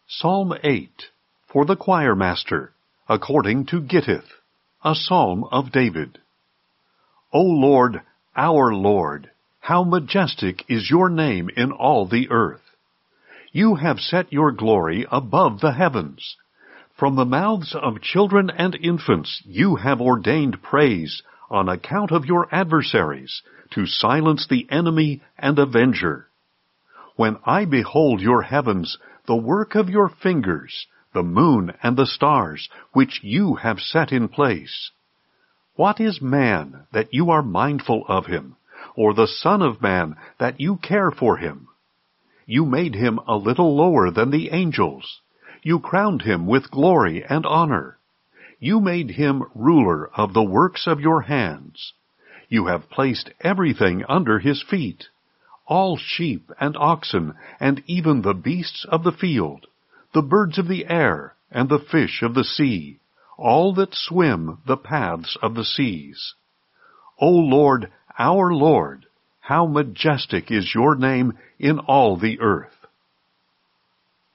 Psalm 8, for the choir master, according to Gittith, a psalm of David. O Lord, our Lord, how majestic is your name in all the earth! You have set your glory above the heavens. From the mouths of children and infants you have ordained praise on account of your adversaries, to silence the enemy and avenger. When I behold your heavens, the work of your fingers, the moon and the stars, which you have set in place. What is man that you are mindful of him, or the Son of Man that you care for him? You made him a little lower than the angels. You crowned him with glory and honor. You made him ruler of the works of your hands. You have placed everything under his feet, all sheep and oxen, and even the beasts of the field, the birds of the air, and the fish of the sea, all that swim the paths of the seas. O Lord, our Lord, how majestic is your name in all the earth!